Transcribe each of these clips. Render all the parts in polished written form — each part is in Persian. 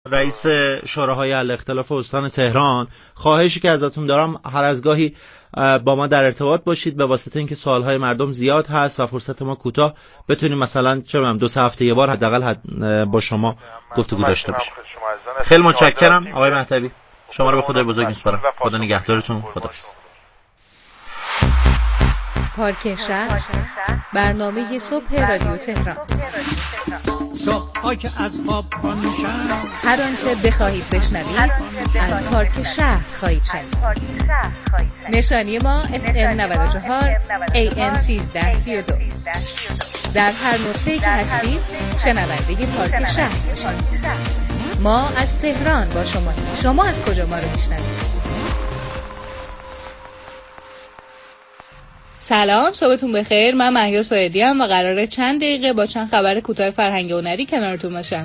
رئیس شوراهای حل اختلاف استان تهران، خواهشی که ازتون دارم هر از گاهی با ما در ارتباط باشید، به واسطه اینکه سوالهای مردم زیاد هست و فرصت ما کوتاه، بتونیم مثلا چه می‌دونم 2 هفته یه بار حداقل با شما گفتگو داشته باشیم. خیلی متشکرم آقای مهدوی، شما رو به خدای بزرگ میسپارم. خدا نگهدارتون. خداحافظ. پارک شهر، برنامه صبح رادیو تهران. صبح‌ها که از خواب پا میشن، هر آنچه بخواهید بشنوید از پارک شهر خواهید شنید. نشانی ما FM 94 AM 1332. در هر نقطه‌ای که هستید شنونده پارک شهر باشید. ما از تهران با شما از کجا ما رو میشنوید؟ سلام، صبحتون بخیر. من مهیا سایدی ام و قراره چند دقیقه با چند خبر کوتاه فرهنگی و هنری کنارتون باشم.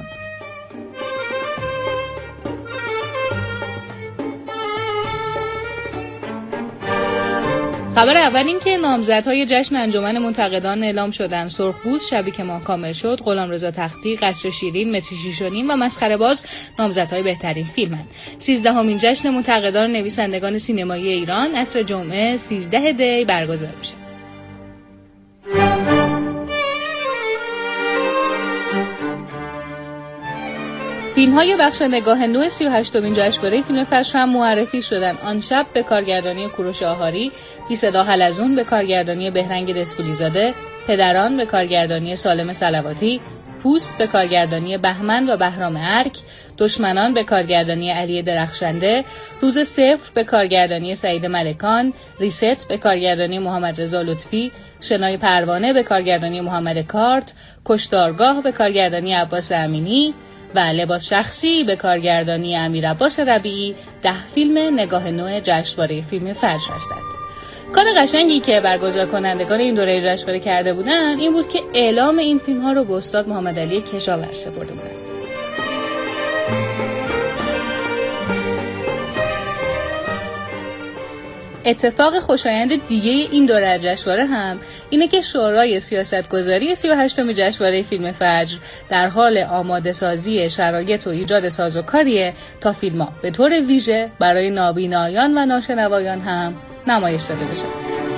خبر اول این که نامزدهای جشن انجمن منتقدان اعلام شدن. سرخپوست، شبی که ماه کامل شد، غلامرضا تختی، قصر شیرین، متری شیشونیم و مسخره باز نامزدهای بهترین فیلمند. 13مین جشن منتقدان نویسندگان سینمایی ایران عصر جمعه 13 دی برگزار میشه. فیلم‌های بخش نگاه نو 38مین جشنواره فیلم فجر هم معرفی شدن. آن شب به کارگردانی کوروش آهاری، بی صدا حلزون به کارگردانی بهرنگ دسپولیزاده، پدران به کارگردانی سالم صلواتی، پوست به کارگردانی بهمن و بهرام ارک، دشمنان به کارگردانی علی درخشنده، روز صفر به کارگردانی سعید ملکان، ریست به کارگردانی محمد رضا لطفی، شنای پروانه به کارگردانی محمد کارت، کشتارگاه به کارگردانی عباس امینی و لباس شخصی به کارگردانی امیر عباس ربیعی 10 فیلم نگاه نو جشنواره فیلم فجر هستند. کار قشنگی که برگزار کنندگان این دوره جشنواره کرده بودن این بود که اعلام این فیلم ها رو به استاد محمد علی کشاورز سپرده بودن. اتفاق خوشایند دیگه این دوره جشنواره هم اینه که شورای سیاستگذاری 38مین جشنواره فیلم فجر در حال آماده سازی شرایط و ایجاد سازوکاریه تا فیلم‌ها به طور ویژه برای نابینایان و ناشنوایان هم نمایش داده بشه.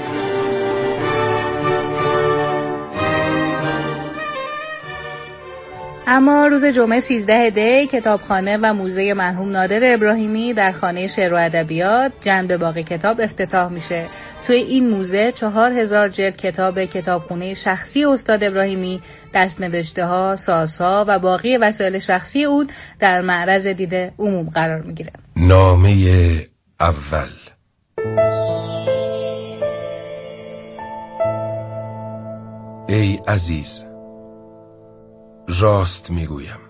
اما روز جمعه 13 دی کتابخانه و موزه مرحوم نادر ابراهیمی در خانه شعر و ادبیات جنب باغ کتاب افتتاح میشه. توی این موزه 4000 جلد کتاب کتابخونه شخصی استاد ابراهیمی، دست‌نوشته‌ها، سازها و باقی وسایل شخصی او در معرض دید عموم قرار میگیره. نامه اول. ای عزیز، راست میگویم،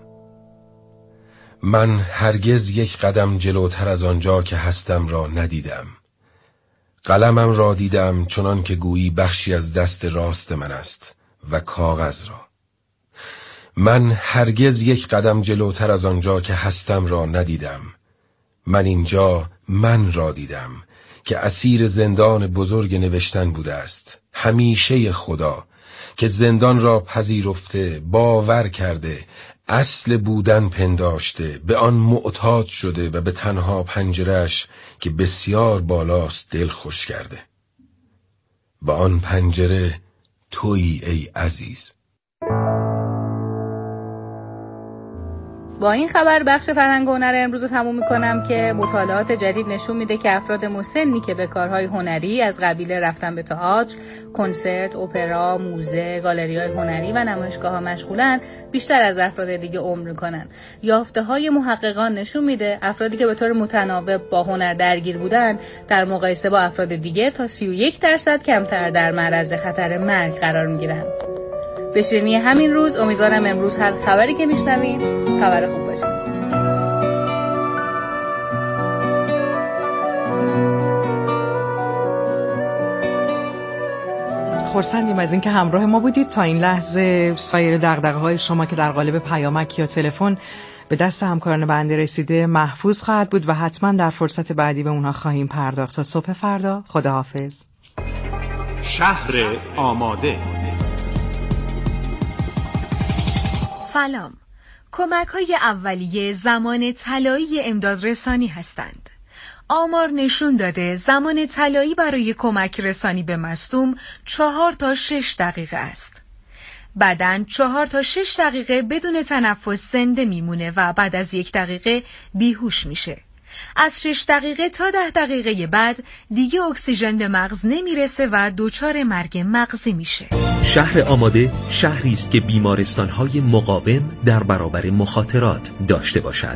من هرگز یک قدم جلوتر از آنجا که هستم را ندیدم. قلمم را دیدم چنان که گویی بخشی از دست راست من است و کاغذ را. من هرگز یک قدم جلوتر از آنجا که هستم را ندیدم. من اینجا من را دیدم که اسیر زندان بزرگ نوشتن بوده است. همیشه خدا که زندان را پذیرفته، باور کرده، اصل بودن پنداشته، به آن معتاد شده و به تنها پنجره‌اش که بسیار بالاست دل خوش کرده. و آن پنجره تویی ای عزیز. با این خبر بخش فرهنگ و هنر امروز رو تموم میکنم که مطالعات جدید نشون میده که افراد مسنی که به کارهای هنری از قبیل رفتن به تئاتر، کنسرت، اپرا، موزه، گالری‌های هنری و نمایشگاه‌ها مشغولن بیشتر از افراد دیگه عمر میکنن. یافته‌های محققان نشون میده افرادی که به طور متناوب با هنر درگیر بودن در مقایسه با افراد دیگه تا 31% کمتر در معرض خطر مرگ قرار میگیرن. به شیرینی همین روز امیدوارم امروز هر خبری که میشنوین خبر خوب باشه. خرسندیم از اینکه همراه ما بودید تا این لحظه. سایر دغدغه‌های شما که در قالب پیامک یا تلفن به دست همکاران بنده رسیده محفوظ خواهد بود و حتما در فرصت بعدی به اونها خواهیم پرداخت. تا صبح فردا، خداحافظ. شهر آماده. سلام. کمک‌های اولیه زمان طلایی امدادرسانی هستند. آمار نشون داده زمان طلایی برای کمک رسانی به مصدوم 4 تا 6 دقیقه است. بعداً 4 تا 6 دقیقه بدون تنفس زنده میمونه و بعد از 1 دقیقه بیهوش میشه. از 6 دقیقه تا 10 دقیقه بعد دیگه اکسیژن به مغز نمیرسه و دچار مرگ مغزی میشه. شهر آماده شهری است که بیمارستان‌های مقاوم در برابر مخاطرات داشته باشد.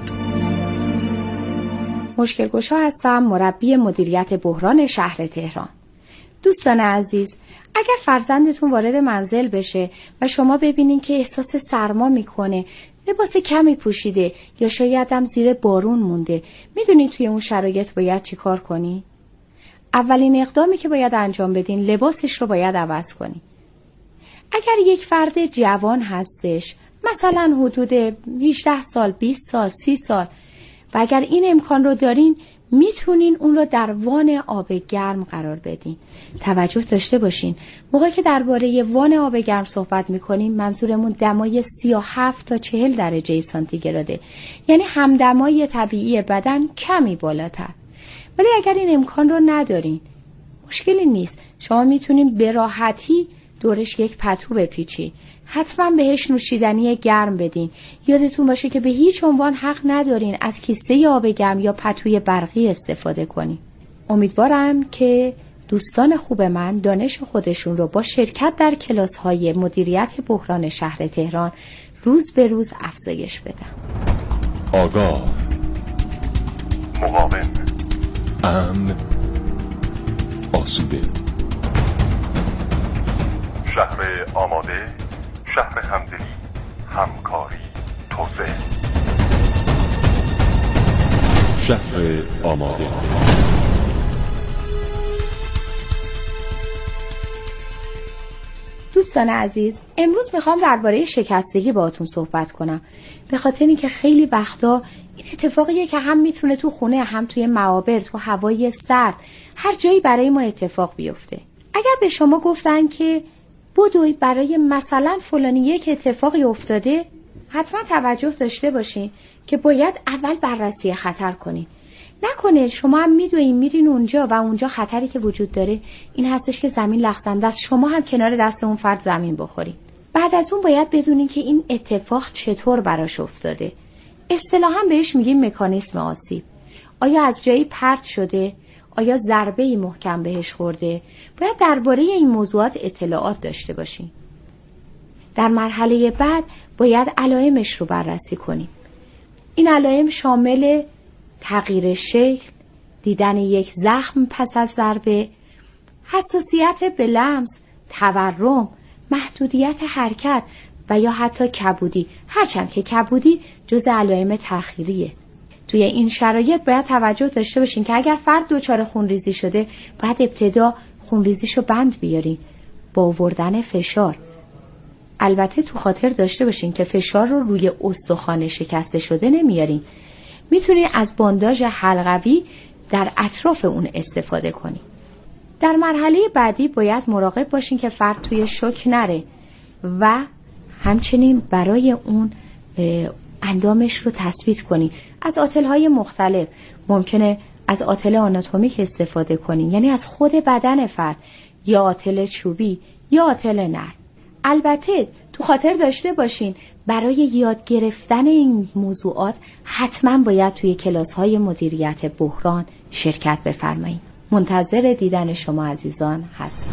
مشکل‌گشا هستم، مربی مدیریت بحران شهر تهران. دوستان عزیز، اگر فرزندتون وارد منزل بشه و شما ببینین که احساس سرما میکنه، لباس کمی پوشیده یا شاید هم زیر بارون مونده، میدونین توی اون شرایط باید چی کار کنی؟ اولین اقدامی که باید انجام بدین لباسش رو باید عوض کنی. اگر یک فرد جوان هستش، مثلا حدود 18 سال، 20 سال، 30 سال، و اگر این امکان رو دارین میتونین اون رو در وان آب گرم قرار بدین. توجه داشته باشین موقعی که درباره وان آب گرم صحبت میکنیم منظورمون دمای 37 تا 40 درجه سانتیگراده، یعنی همدمای طبیعی بدن کمی بالاتر. ولی اگر این امکان رو ندارین مشکلی نیست، شما میتونین به راحتی دورش یک پتو بپیچین، حتما بهش نوشیدنی گرم بدین. یادتون باشه که به هیچ عنوان حق ندارین از کیسه آب گرم یا پتوی برقی استفاده کنین. امیدوارم که دوستان خوب من دانش خودشون رو با شرکت در کلاس‌های مدیریت بحران شهر تهران روز به روز افزایش بدن. آگاه، مقاوم، امن، آسوده. شهر آماده، شهر همدلی، همکاری، توسعه. شهر آماده. دوستان عزیز، امروز میخوام درباره شکستگی باهاتون صحبت کنم، به خاطر اینکه خیلی وقتا این اتفاقیه که هم میتونه تو خونه، هم توی معابر، تو هوای سرد، هر جایی برای ما اتفاق بیفته. اگر به شما گفتن که بدوی برای مثلا فلانی یک اتفاقی افتاده، حتما توجه داشته باشین که باید اول بررسی خطر کنین. نکنه شما هم میدونین میرین اونجا و اونجا خطری که وجود داره این هستش که زمین لغزنده است، شما هم کنار دست اون فرد زمین بخورین. بعد از اون باید بدونین که این اتفاق چطور براش افتاده. اصطلاحاً بهش میگیم مکانیسم آسیب. آیا از جایی پرت شده؟ آیا ضربه‌ای محکم بهش خورده؟ باید درباره این موضوعات اطلاعات داشته باشین. در مرحله بعد باید علائمش رو بررسی کنیم. این علائم شامل تغییر شکل، دیدن یک زخم پس از ضربه، حساسیت به لمس، تورم، محدودیت حرکت و یا حتی کبودی، هرچند که کبودی جز علائم تأخیریه. توی این شرایط باید توجه داشته باشین که اگر فرد دچار خونریزی شده باید ابتدا خونریزیشو بند بیارین با آوردن فشار. البته تو خاطر داشته باشین که فشار رو روی استخوان شکسته شده نمیارین، میتونین از بانداژ حلقوی در اطراف اون استفاده کنین. در مرحله بعدی باید مراقب باشین که فرد توی شوک نره و همچنین برای اون اندامش رو تثبیت کنین. از آتل‌های مختلف ممکنه از آتل آناتومیک استفاده کنین، یعنی از خود بدن فرد، یا آتل چوبی یا آتل نرم. البته تو خاطر داشته باشین برای یاد گرفتن این موضوعات حتما باید توی کلاس‌های مدیریت بحران شرکت بفرمایید. منتظر دیدن شما عزیزان هستم.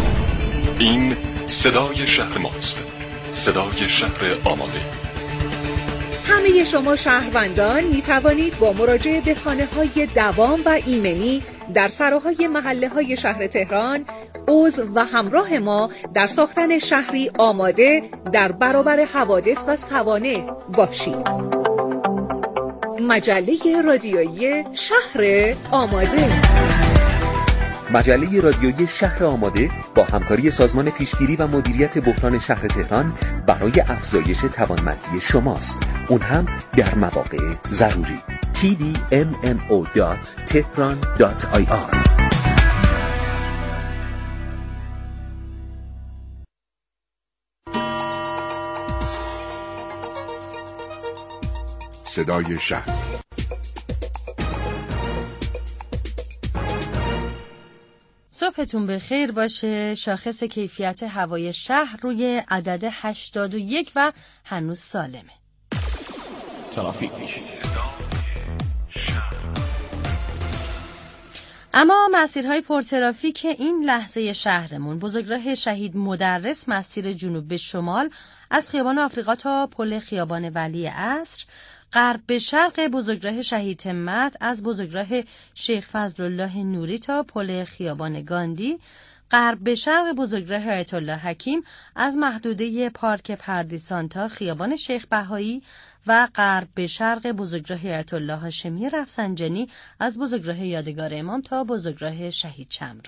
این صدای شهر ماست، صدای شهر آماده. همه شما شهروندان می توانید با مراجعه به خانه‌های دوام و ایمنی در سراهای محله‌های شهر تهران عضو و همراه ما در ساختن شهری آماده در برابر حوادث و سوانح باشید. مجله رادیویی شهر آماده. مجله رادیویی شهر آماده با همکاری سازمان پیشگیری و مدیریت بحران شهر تهران برای افزایش توانمندی شماست، اون هم در مواقع ضروری. tdmmo.tehran.ir صدای شهر. صبحتون بخیر باشه. شاخص کیفیت هوای شهر روی عدد 81 و هنوز سالمه. ترافیک. اما مسیرهای پرترافیک این لحظه شهرمون: بزرگراه شهید مدرس مسیر جنوب به شمال از خیابان آفریقا تا پل خیابان ولی عصر، غرب به شرق بزرگراه شهید همت از بزرگراه شیخ فضلالله نوری تا پل خیابان گاندی، غرب به شرق بزرگراه آیت الله حکیم از محدوده پارک پردیسان تا خیابان شیخ بهایی و غرب به شرق بزرگراه آیت الله هاشمی رفسنجانی از بزرگراه یادگار امام تا بزرگراه شهید چمران.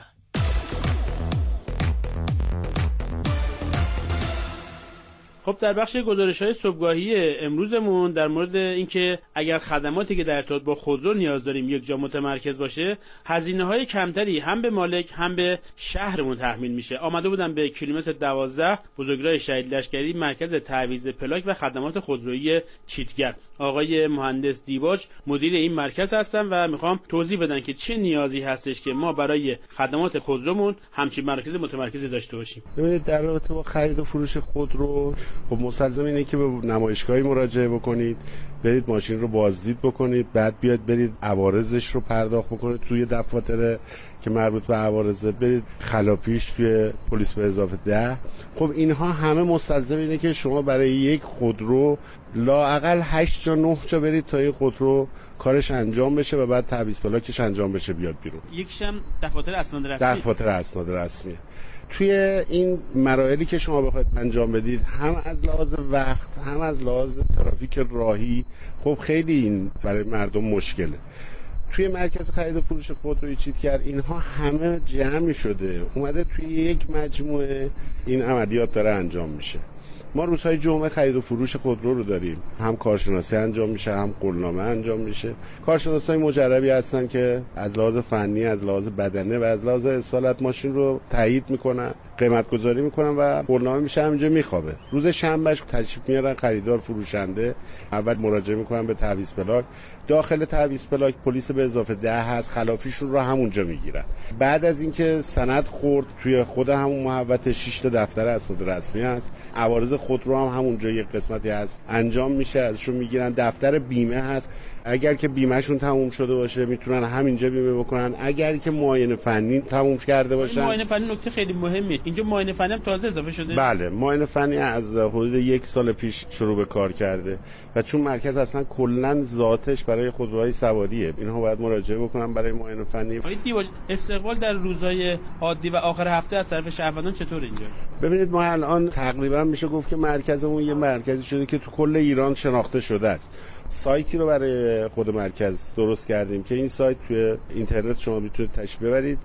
خب در بخش گزارش‌های صبحگاهی امروزمون در مورد اینکه اگر خدماتی که در ارتباط با خودرو نیاز داریم یک جا متمرکز باشه، هزینه‌های کمتری هم به مالک هم به شهرمون تحمیل میشه. آمده بودن به کیلومتر 12 بزرگراه شهید لشکری مرکز تعویض پلاک و خدمات خودرویی چیتگر. آقای مهندس دیباج مدیر این مرکز هستن و میخوام توضیح بدن که چه نیازی هستش که ما برای خدمات خودرومون همچین مرکز متمرکزی داشته باشیم. ببینید در رابطه با خرید و فروش خودرو، خب مستلزم اینه که به نمایشگاهی مراجعه بکنید، برید ماشین رو بازدید بکنید، بعد بیاد برید عوارضش رو پرداخت بکنید توی دفاتر که مربوط به عوارض، برید خلافیش توی پلیس به اضافه 10. خب اینها همه مستلزم اینه که شما برای یک خودرو لااقل 8 جا 9 جا برید تا این خودرو کارش انجام بشه و بعد تعویض پلاکش انجام بشه بیاد بیرون. یکیشم دفاتر اسناد رسمی. دفاتر اسناد رسمی. توی این مراحلی که شما بخواید انجام بدید، هم از لحاظ وقت هم از لحاظ ترافیک راهی، خب خیلی این برای مردم مشکله. توی مرکز خرید و فروش خودروی چیتگر اینها همه جمع شده اومده توی یک مجموعه، این عملیات داره انجام میشه. ما روزهای جمعه خرید و فروش خودرو رو داریم، هم کارشناسی انجام میشه هم قولنامه انجام میشه. کارشناسای مجربی هستن که از لحاظ فنی، از لحاظ بدنه و از لحاظ اصالت ماشین رو تایید میکنن، قیمت گذاری میکنن و قولنامه میشه همینجا میخوابه. روز شنبهش تشریف میارن خریدار فروشنده، اول مراجعه میکنن به تعویض پلاک. داخل تعویض پلاک پلیس به اضافه 10 هست، خلافیشون رو همونجا میگیرن. بعد از اینکه سند خورد توی خود همون محوطه 6 تا دفتر اسناد رسمی هست، عوارض خودرو هم همونجا یک قسمتی هست انجام میشه، ازشون میگیرن. دفتر بیمه هست، اگر که بیمهشون تموم شده باشه میتونن همینجا بیمه بکنن. اگر که معاینه فنی تموم کرده باشن، معاینه فنی نکته خیلی مهمه. اینجا معاینه فنی هم تازه اضافه شده. بله، معاینه فنی از حدود 1 سال پیش شروع به کار کرده و چون مرکز اصلا کلا ذاتش برای خودروهای سواریه، اینها باید مراجعه بکنن برای معاینه فنی. آقای دیباج، استقبال در روزهای عادی و آخر هفته از طرف شهروندان چطور اینجا؟ ببینید ما الان تقریبا میشه گفت که مرکزمون یه مرکزی شده که تو کل ایران شناخته شده است. سایتی رو برای خود مرکز درست کردیم که این سایت توی اینترنت شما میتونید تشریف ببرید.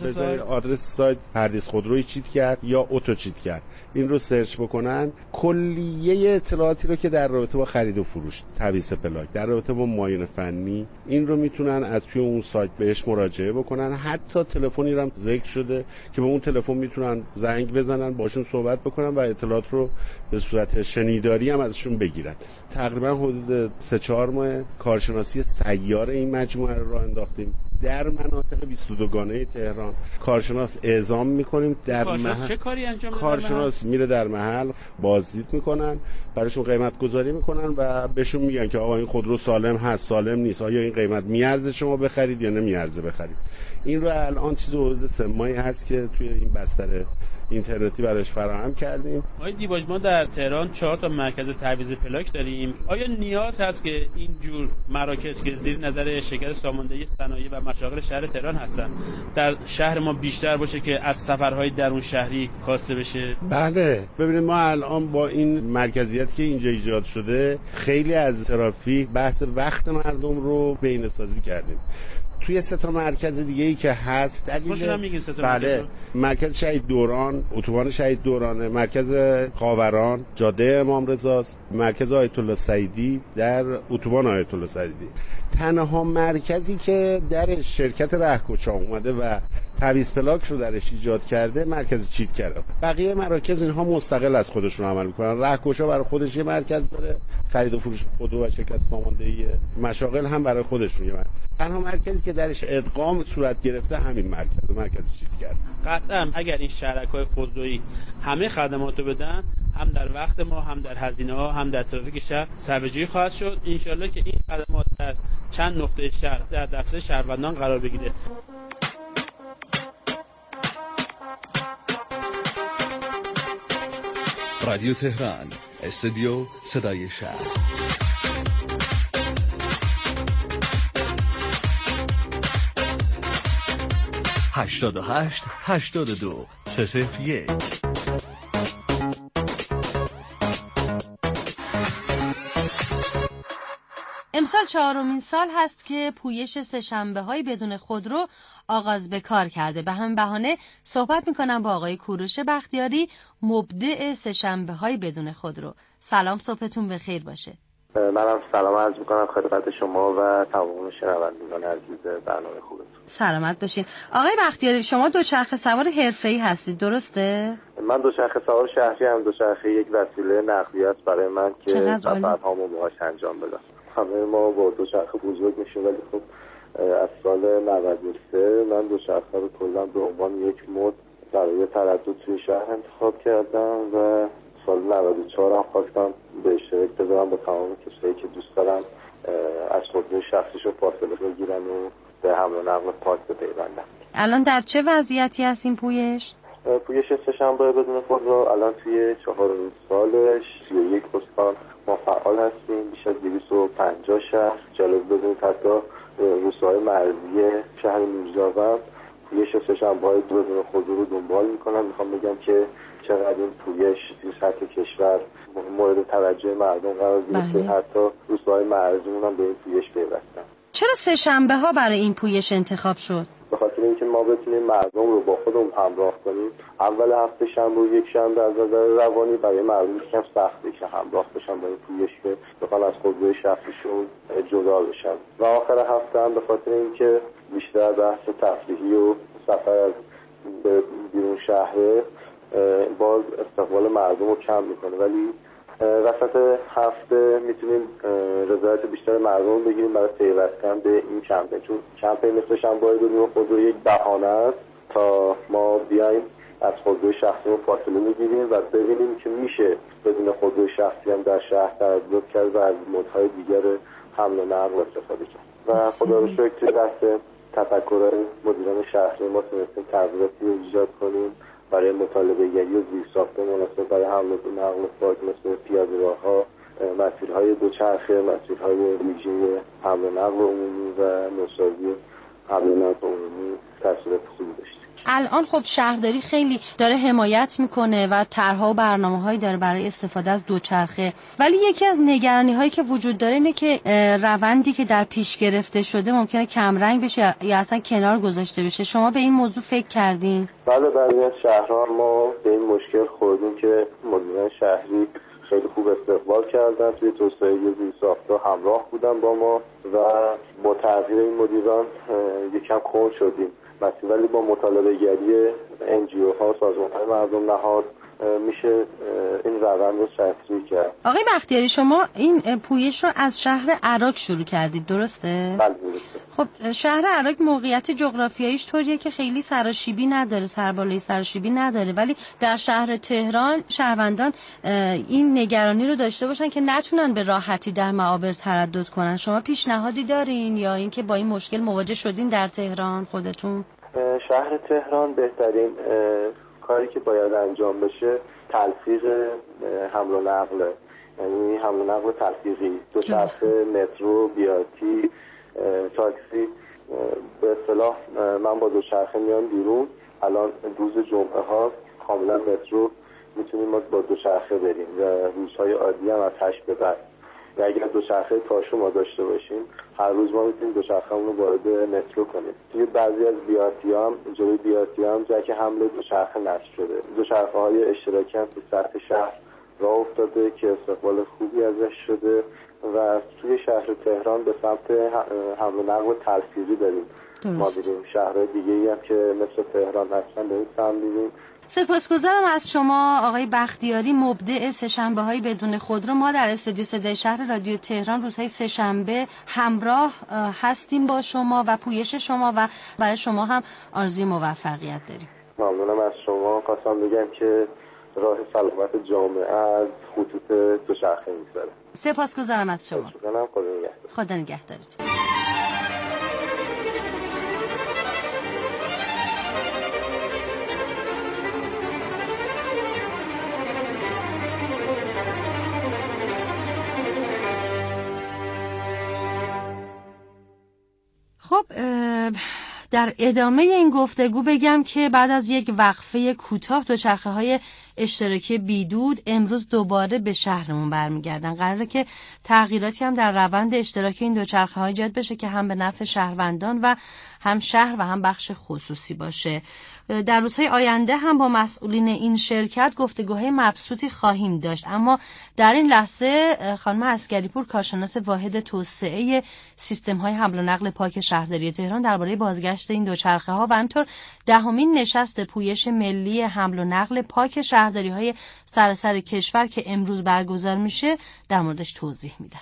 آدرس سایت پردیس خودروی چیتگر یا اتو چیتگر، این رو سرچ بکنن. کلیه اطلاعاتی رو که در رابطه با خرید و فروش، تعویض پلاک، در رابطه با معاینه فنی، این رو میتونن از توی اون سایت بهش مراجعه بکنن. حتی تلفنی هم ذکر شده که به اون تلفن میتونن زنگ بزنن، باشون صحبت بکنن و اطلاعات رو به صورت شنیداری هم ازشون بگیرن. تقریبا حدود 3-4 ماه کارشناسی سیار این مجموعه رو راه انداختیم. در مناطق 22 گانه تهران کارشناس اعزام میکنیم. در محل چه کاری انجام میده؟ کارشناس میره در محل بازدید میکنن، براشون قیمت گذاری میکنن و بهشون میگن که آقا این خودرو سالم هست، سالم نیست، آیا این قیمت میارزه شما بخرید یا نمیارزه بخرید. این رو الان چیز حدود 3 ماهی هست که توی این بستر اینترنتی براش فراهم کردیم. آقای دیباج، ما در تهران 4 تا مرکز تعویض پلاک داریم. آیا نیاز هست که این جور مراکز که زیر نظر شرکت ساماندهی صنایع و مشاغل شهر تهران هستن در شهر ما بیشتر باشه که از سفرهای درون شهری کاسته بشه؟ بله، ببینید ما الان با این مرکزیت که اینجا ایجاد شده خیلی از ترافیک بحث وقت مردم رو بینه‌سازی کردیم. توی 3 تا مرکز دیگه ای که هست بله، مرکز شهید دوران، اتوبان شهید دورانه، مرکز خاوران، جاده امام رضاست، مرکز آیت الله سعیدی در اتوبان آیت الله سعیدی. تنها مرکزی که در شرکت رهکشا اومده و تعویض پلاک رو درش ایجاد کرده مرکز چیتکرا. بقیه مراکز اینها مستقل از خودشون عمل میکنن. رهکشا برای خودش یه مرکز داره، خرید و فروش خودرو و شرکت ساماندهی. مشاغل هم برای خودشون یه مرکز. تنها مرکزی که درش ادغام صورت گرفته همین مرکز چیتکرا. قطعا اگر این شرکای خودرویی همه خدماتو بدن، هم در وقت ما، هم در هزینه ها، هم در ترافیک شهر صرفه‌جویی خواهد شد. انشالله که این خدمات در چند نقطه شهر در دست شهروندان قرار بگیره. رادیو تهران، استودیو صدای شهر. 88 82 301. امسال 4مین سال هست که پویش سه‌شنبه‌های بدون خودرو آغاز به کار کرده. به همین بهانه صحبت میکنم با آقای کوروش بختیاری، مبدع سه‌شنبه‌های بدون خودرو. سلام، صبحتون بخیر باشه. منم سلام عرض میکنم خدمت شما و تمام شنوندگان عزیز برنامه خوبتون. سلامت باشین. آقای بختیاری، شما دوچرخه سوار حرفه‌ای هستید، درسته؟ من دوچرخه سوار شهری هم. دوچرخه یک وسیله نقلیه برای من که سفرهامو باهاش انجام بدم. همه ما با دوچرخه بزرگ میشیم، ولی خب از سال 93 من دوچرخه رو کلا به عنوان یک مد برای تردد توی شهر انتخاب کردم و سال 94 هم خواستم به اشتراک بذارم با تمام کسایی که دوست دارن از خودروی شخصیشون فاصله بگیرن و به حمل و نقل پارک بپیوندن. الان در چه وضعیتی هست این پویش؟ پویش سه‌شنبه بدون خودرو الان توی 4مین سالش 31 استان ما فعال هستیم. بیش از 250 شهر، جالب بدونید حتی روستاهای مرزی شهر میرزاوند پویش سه‌شنبه‌های بدون خودرو رو دنبال میکنن. میخوام بگم که چقدر این پویش توی سطح کشور مورد توجه مردم قرار گرفته، حتی روستاهای مرزیمون هم به این پویش پیوستن. چرا سه‌شنبه‌ها برای این پویش انتخاب شد؟ به خاطر اینکه ما بتونیم مردم رو با خودمون همراه کنیم. اول هفته شنبه و یک شنبه از نظر روانی برای مردم یکم سخته که همراه بشن با این پویش که بخوان از خودروی شخصیشون جدا بشن. و آخر هفته هم به خاطر اینکه بیشتر بحث تفریحی و سفر به بیرون شهره باز استقبال مردم رو کم میکنه، ولی وسط هفته میتونیم رضایت بیشتر مردم بگیریم برای پیوستن به این کمپین، چون کمپین مثل شنبه بدون خودرو یک بهانه است تا ما بیایم از خودروی شخصی رو فاصله بگیریم و ببینیم که میشه بدون خودروی شخصی هم در شهر تردد کرد و از مدهای دیگر حمل و نقل استفاده کرد. و خدا رو شکر توی دست تفکرهای مدیران شهری ما تونستیم تغییراتی رو ایجاد کنیم برای مطالبه‌گری و زیرساخت مناسب برای حمل و نقل پارک، مثل پیاده‌راه‌ها، مسیرهای دوچرخه، مسیرهای ویژه حمل و نقل عمومی و نوسازی حمل و نقل عمومی تاثیرات خوبی داشت. الان خب شهرداری خیلی داره حمایت میکنه و طرح‌ها و برنامه‌هایی داره برای استفاده از دوچرخه، ولی یکی از نگرانی‌هایی که وجود داره اینه که روندی که در پیش گرفته شده ممکنه کمرنگ بشه یا اصلا کنار گذاشته بشه. شما به این موضوع فکر کردین؟ بله، برای از شهرها ما به این مشکل خوردیم که مدیران شهری خیلی خوب استقبال کردن، توی توسعه زیرساخت‌ها همراه بودن با ما و با تغییر این مدیران یکم کند شدیم. ولی با مطالبه گری NGO ها، سازمان‌های مردم نهاد میشه این روند رو شکلی کرد. آقای بختیاری، شما این پویش رو از شهر عراق شروع کردید، درسته؟ بله درسته. خب شهر عراق موقعیت جغرافیاییش طوریه که خیلی سراشیبی نداره، سربالایی سراشیبی نداره، ولی در شهر تهران شهروندان این نگرانی رو داشته باشن که نتونن به راحتی در معابر تردد کنن. شما پیشنهادی دارین یا اینکه با این مشکل مواجه شدین در تهران خودتون؟ شهر تهران بهترین کاری که باید انجام بشه تلفیق حمل و نقل، یعنی حمل و نقل تلفیقی، دوچرخه، مترو، بیارتی، تاکسی. به اصطلاح من با دوچرخه میام بیرون. الان روز جمعه ها کاملا مترو میتونیم ما با دوچرخه بریم و روزهای عادی هم از 8 به بعد. و اگر دوچرخه تاشو ما داشته باشیم هر روز ما میتونیم دوچرخه‌مون رو وارد مترو کنیم. توی بعضی از بیارتی‌ها هم جلوی بیارتی‌ها هم جک حمل دوچرخه نصب شده. دوچرخه‌های اشتراکی هم تو سطح شهر راه افتاده که استقبال خوبی ازش شده و توی شهر تهران به سمت حمل و نقل تلفیقی داریم. ما دیدیم شهرهای دیگه‌ای هم که مثل تهران هستن داریم سهم می‌دیم. سپاسگزارم از شما آقای بختیاری، مبدع سه‌شنبه‌های بدون خودرو. ما در استودیو صدای شهر رادیو تهران روزهای سه‌شنبه همراه هستیم با شما و پویش شما و برای شما هم آرزوی موفقیت داریم. ممنونم از شما. خواستم بگم که راه سلامت جامعه از خطوط دوچرخه می‌گذره. سپاسگزارم از شما. خدا نگهدارتون. خب در ادامه این گفتگو بگم که بعد از یک وقفه کوتاه دوچرخه‌های اشتراکی بیدود امروز دوباره به شهرمون برمیگردن. قراره که تغییراتی هم در روند اشتراکی این دوچرخه‌ها ایجاد بشه که هم به نفع شهروندان و هم شهر و هم بخش خصوصی باشه. در روزهای آینده هم با مسئولین این شرکت گفتگوهای مبسوطی خواهیم داشت، اما در این لحظه خانم عسگری‌پور کارشناس واحد توسعه سیستم‌های حمل و نقل پاک شهرداری تهران درباره بازگشت این دوچرخه‌ها و همینطور دهمین نشست پویش ملی حمل و نقل پاک شهرداری‌های سراسر کشور که امروز برگزار میشه در موردش توضیح میدن.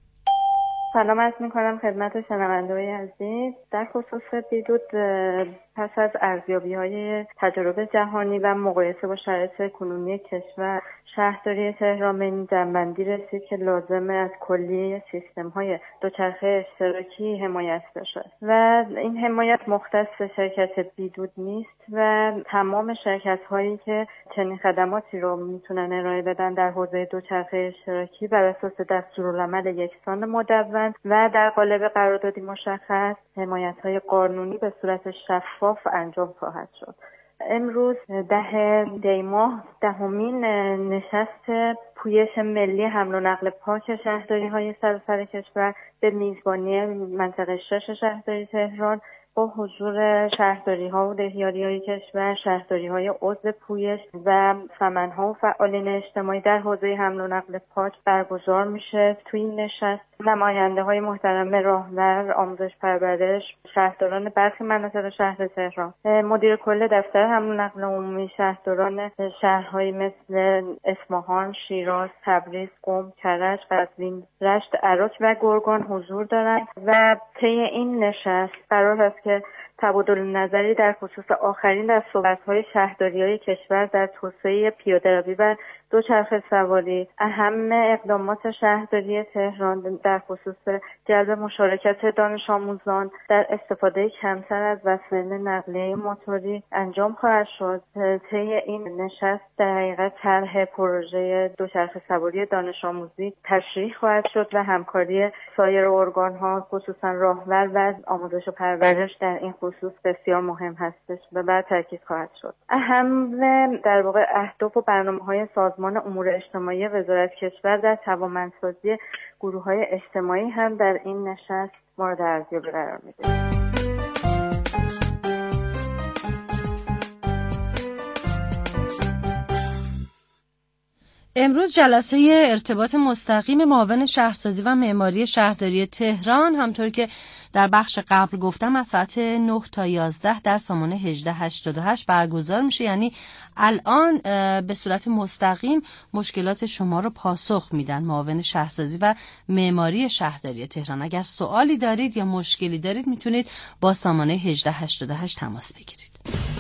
سلام عرض میکنم خدمت شنونده‌های عزیز. در خصوص بیدود پس از ارزیابی‌های تجارب جهانی و مقایسه با شرایط کنونی کشور، شهرداری تهران به این جنبندی رسید که لازمه از کلیه سیستم‌های دوچرخه اشتراکی حمایت بشه و این حمایت مختص شرکت بیدود نیست و تمام شرکت‌هایی که چنین خدماتی رو میتونن ارائه بدن در حوزه دوچرخه اشتراکی بر اساس دستورالعمل یکسان مدون و در قالب قراردادی مشخص حمایت‌های قانونی به صورت شفاف انجام خواهد شد. امروز 10 دی ماه دهمین نشست پویش ملی حمل و نقل پاک شهرداری‌های سراسر کشور به میزبانی منطقه 6 شهرداری تهران با حضور شهرداری‌ها و دهیاری‌های کشور، شهرداری‌های عضو پویش و سمن‌ها و فعالین اجتماعی در حوزه حمل و نقل پاک برگزار میشه. توی این نشست نماینده‌های محترم راهور، آموزش پرورش، شهرداران برخی مناطق شهر تهران، مدیر کل دفتر حمل و نقل عمومی، شهرداران شهرهایی مثل اصفهان، شیراز، تبریز، قم، کرج، قزوین، رشت، عراق و گرگان حضور دارند و طی این نشست قرار است که تبادل نظری در خصوص آخرین دستاوردهای شهرداری‌های کشور در توسعه پیاده‌روی و دوچرخه سواری، اهم اقدامات شهرداری تهران در خصوص جلب مشارکت دانش آموزان در استفاده کمتر از وسایل نقلیه موتوری انجام خواهد شد. طی این نشست در حقیقت طرح پروژه دوچرخه سواری دانش آموزی تشریح خواهد شد و همکاری سایر ارگان‌ها خصوصا راهور و آموزش و پرورش در این خصوص بسیار مهم هستش و بر تاکید خواهد شد. اهم در واقع اهداف و برنامه‌های سازمان امور اجتماعی وزارت کشور در توانمندسازی گروه‌های اجتماعی هم در این نشست مورد ارزیابی قرار می‌گیرد. امروز جلسه ارتباط مستقیم معاون شهرسازی و معماری شهرداری تهران همطور که در بخش قبل گفتم از ساعت 9 تا 11 در سامانه 1888 برگزار میشه، یعنی الان به صورت مستقیم مشکلات شما رو پاسخ میدن معاون شهرسازی و معماری شهرداری تهران. اگر سوالی دارید یا مشکلی دارید میتونید با سامانه 1888 تماس بگیرید.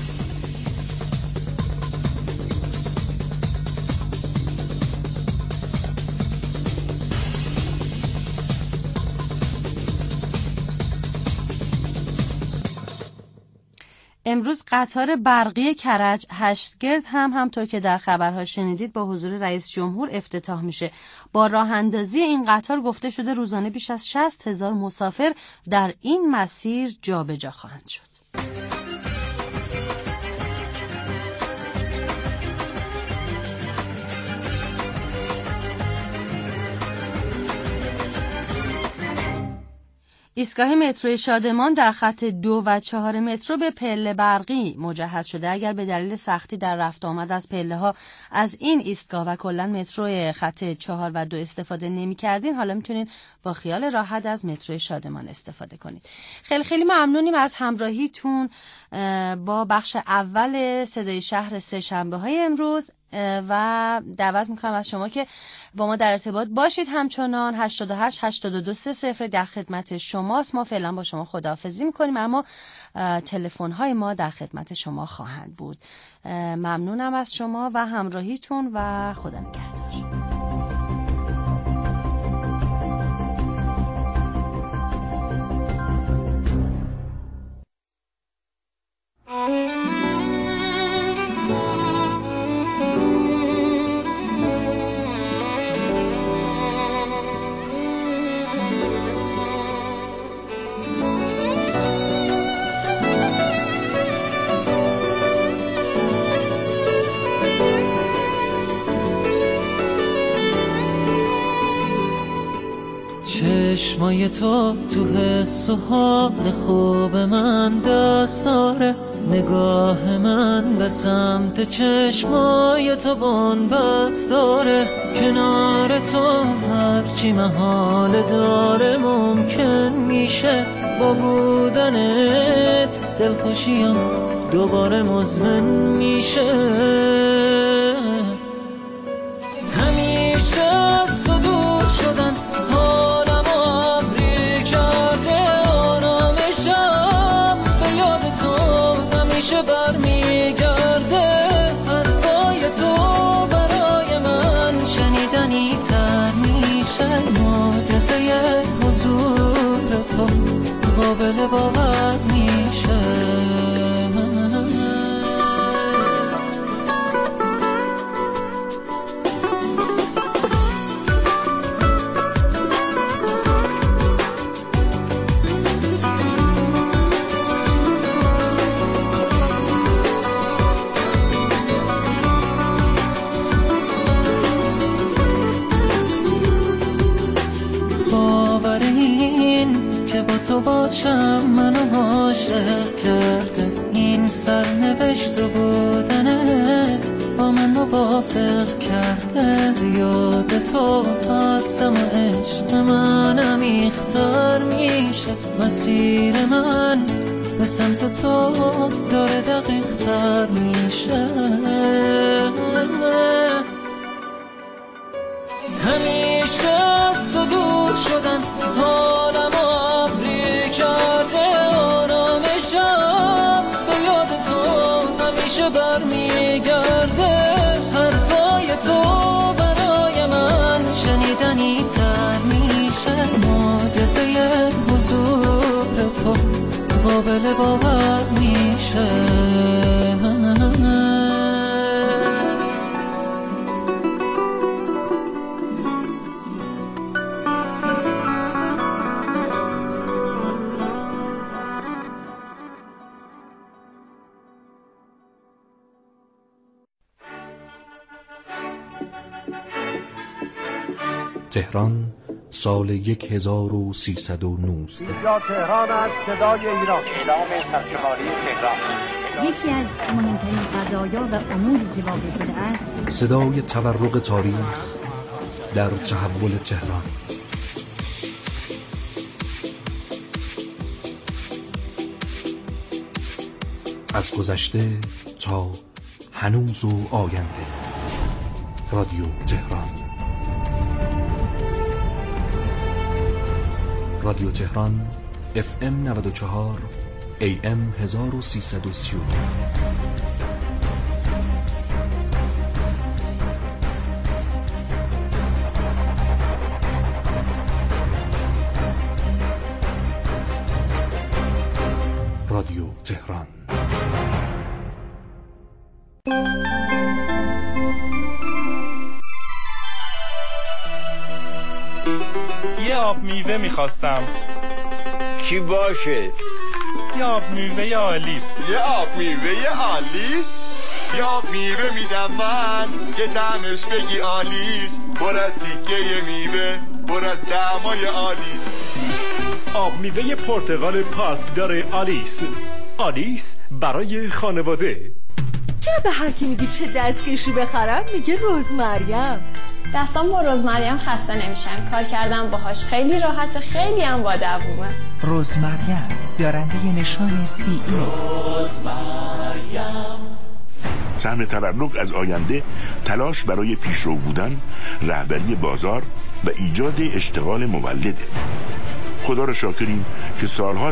امروز قطار برقی کرج هشتگرد همطور که در خبرها شنیدید با حضور رئیس جمهور افتتاح میشه. با راه اندازی این قطار گفته شده روزانه بیش از 60,000 مسافر در این مسیر جابجا خواهند شد. ایستگاه مترو شادمان در خط 2 و 4 مترو به پله برقی مجهز شده. اگر به دلیل سختی در رفت آمد از پله ها از این ایستگاه و کلا مترو خط 4 و 2 استفاده نمی کردین، حالا میتونین با خیال راحت از مترو شادمان استفاده کنید. خیلی خیلی ممنونیم از همراهیتون با بخش اول صدای شهر سه شنبه های امروز و دعوت میکنم از شما که با ما در ارتباط باشید. همچنان 88 82 30 در خدمت شماست. ما فعلا با شما خداحافظی میکنیم، اما تلفن های ما در خدمت شما خواهند بود. ممنونم از شما و همراهیتون و خدا نگهدار. چشمای تو حس و حال خوب من دست داره، نگاه من به سمت چشمای تو بن‌بست داره. کنار تو هرچی محال داره ممکن میشه، با بودنت دلخوشیم دوباره مزمن میشه. همیشه از تو دور شدن حالم ابری کرده، آرامشم به یاد تو همیشه برمیگرده. حرفای تو برای من شنیدنی تر میشه، معجزه حضور تو قابل باور میشه. تو باشم منو عاشق کرده، این سرنوشت بودنت با من موافق کرده. یاد تو هستم و عشق منم اختار میشه، مسیر من به سمت تو داره دقیق تر میشه. همیشه از تو دور شدن حالم ابری کرده، آرامشم به یاد تو همیشه برمیگرده. حرفای تو برای من شنیدنی تر میشه، معجزه حضور تو قابل باور میشه. تهران سال 1319. اینجا تهران است، صدای ایران. اعلام سرشماری تهران. یکی از مهمترین قضایا و اموری که واقع شده است، صدای تورق تاریخ در تحول تهران. از گذشته تا هنوز و آینده. رادیو تهران. رادیو تهران FM 94 AM 1332. رادیو تهران. یه آب میوه میخواستم. کی باشه؟ یه آب میوه آلیس. یه آب میوه آلیس؟ یه آب میوه میدم من که طعمش بگی آلیس، پر از تیکه میوه، پر از طعمای آلیس. آب میوه پرتقال پالپ داره آلیس. آلیس برای خانواده. چرا به هر کی میگی چه دستکشی بخرم میگه رزمریم؟ دستام با رزمریم خسته نمیشن. کار کردم باهاش خیلی راحت، خیلی هم با دوومه. رزمریم دارنده نشان CE. رزمریم. سهم تبرک از آینده، تلاش برای پیشرو بودن، رهبری بازار و ایجاد اشتغال مولده. خدا را شاکریم که سالها